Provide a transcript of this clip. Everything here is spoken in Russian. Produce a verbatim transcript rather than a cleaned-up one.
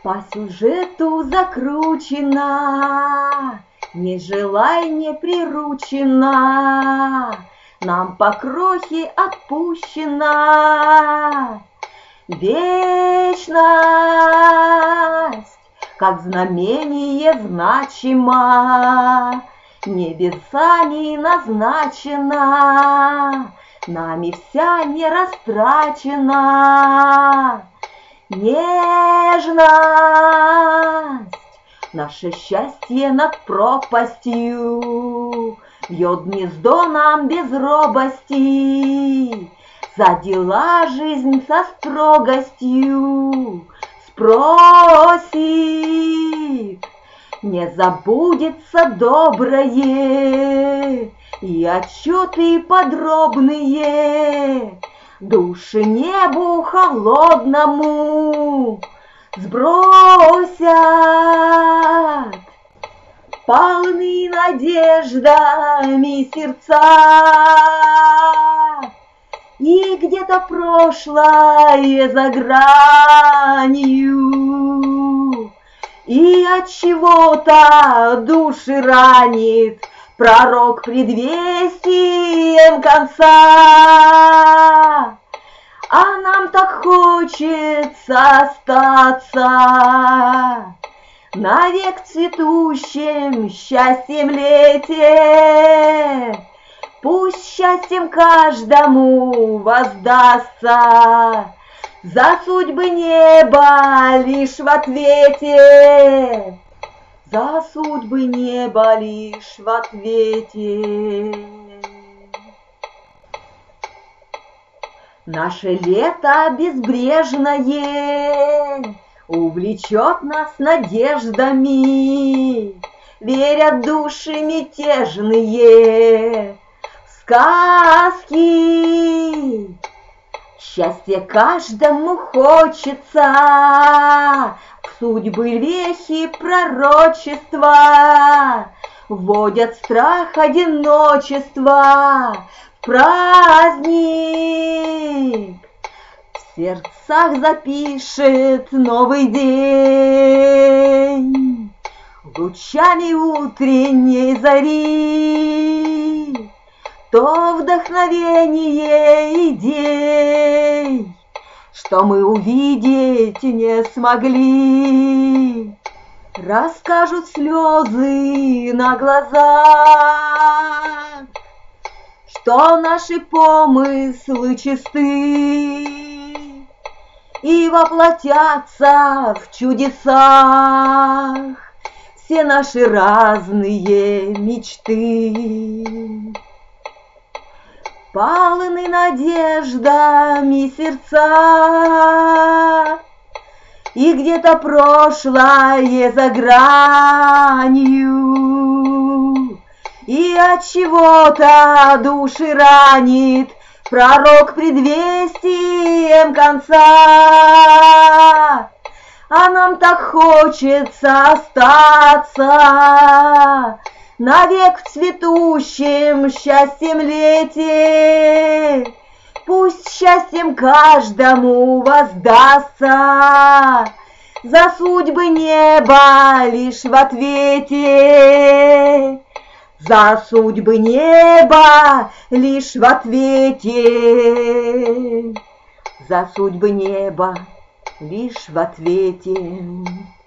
По сюжету закручена, не желай, не приручена, нам по крохе отпущена вечность, как знамение значима, небесами назначена, нами вся не растрачена. Нежность, наше счастье над пропастью, бьет гнездо нам без робости, за дела жизнь со строгостью спросит. Не забудется доброе и отчеты подробные, души небу холодному сбросят. Полны надеждами сердца, и где-то прошлое за гранью, и от чего-то души ранит пророк предвестием конца. А нам так хочется остаться навек в цветущем счастьем лете. Пусть счастьем каждому воздастся, за судьбы неба лишь в ответе, за судьбы неба лишь в ответе. Наше лето безбрежное увлечет нас надеждами, верят души мятежные в сказки. Счастье каждому хочется, в судьбы вехи пророчества вводят страх одиночества в праздник. В сердцах запишет новый день лучами утренней зари, то вдохновение идей, что мы увидеть не смогли, расскажут слезы на глазах, что наши помыслы чисты и воплотятся в чудесах все наши разные мечты. Полны надеждами сердца, и где-то прошлое за гранью, и от чего-то души ранит пророк предвестием конца. А нам так хочется остаться навек в цветущем счастьем лете. Пусть счастьем каждому воздастся, за судьбы неба лишь в ответе, за судьбы неба лишь в ответе, за судьбы неба лишь в ответе.